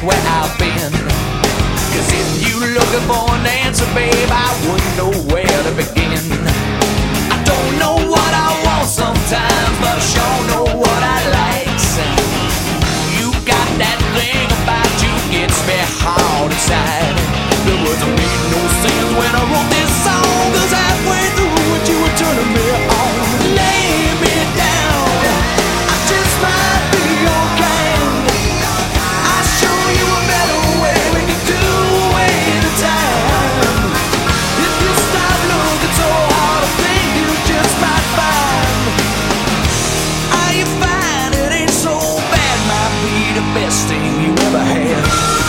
where I've been. Cause if you looking for an answer, babe, I wouldn't know where to begin. I don't know what I want sometimes, but I sure know what I like. You got that thing about you, gets me hard inside. The words don't make no sense when I wrote this song, cause halfway through it you were turning me on. Lay me down, I just might be your kind. I'll show you a better way, we can do away the time. If you stop looking so hard, I think you just might find. Are you fine? It ain't so bad, might be the best thing you ever had.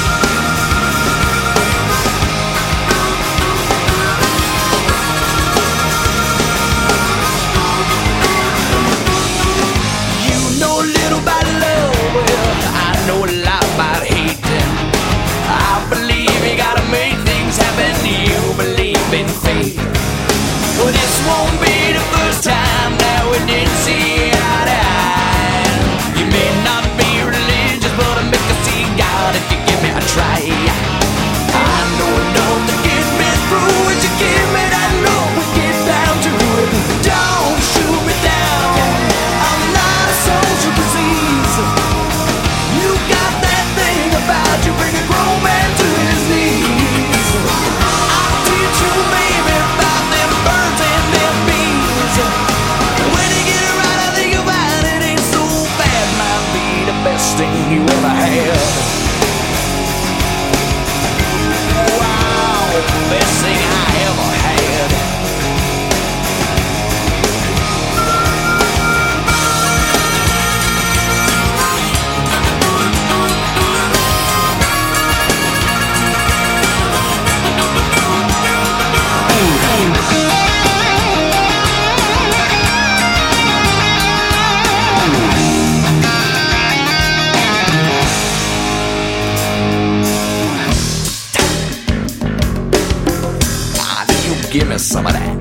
Well, this won't be the first time that we didn't see eye to eye. You may not be religious, but I make you see God if you give me a try. I know enough to get me through it. You give me that love, we get down to it. Don't shoot me down, I'm not a social disease. You got that thing about you, bring a grown man to his knees. I'll teach you, baby, about them birds and them bees. When you get it right, I think you'll find it ain't so bad. Might be the best thing you ever had. Wow, best thing I ever had. Give me some of that.